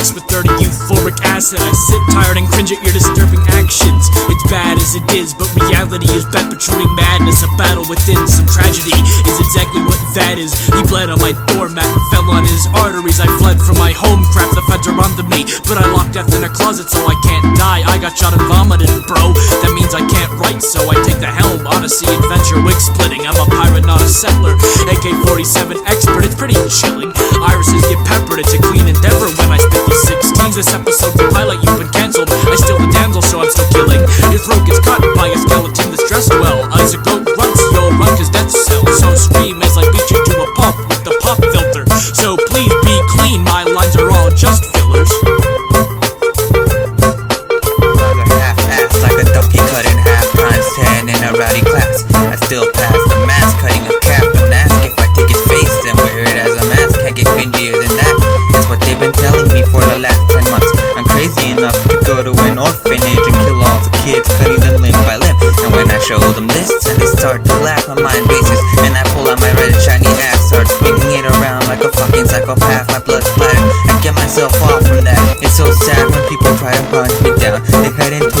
ass with 30 euphoric acid. I sit tired and cringe at your disturbing actions. It's bad as it is, but reality is bad, protruding madness. A battle within some tragedy is exactly what that is. He bled on my doormat and fell on his arteries. I fled from my home, crap, the feds are onto me, but I locked death in a closet so I can't die. I got shot and vomited, bro. That means I can't write, so I take the helm. Odyssey, adventure, wig splitting. I'm a pirate, not a settler. AK-47 expert, it's pretty chilling. Irises get peppered, it's a clean endeavor when I spit these 16s. This episode's the pilot, you've been cancelled. I steal the damsel, so I'm still killing. Your throat gets cut by a skeleton that's dressed well. Isaac goat grunts, you'll run cause death sells. So scream as I beat you to a pulp with the pop filter. So please be clean, my lines are all just fillers. Half-assed like a donkey cut in half times 10 in a rowdy class. I still pass the mask, cutting a cap and ask. If I take his face and wear it as a mask, I get cringier than that. It's what they've been telling me for the last 10 months. I'm crazy enough to go to an orphanage and kill all the kids, cutting them limb by limb. And when I show them this and they start to laugh, my mind races and I pull out my red and shiny ass, start swinging it around like a fucking psychopath. My blood splattered, I get myself off from that. It's so sad when people try to hunt me down. They head into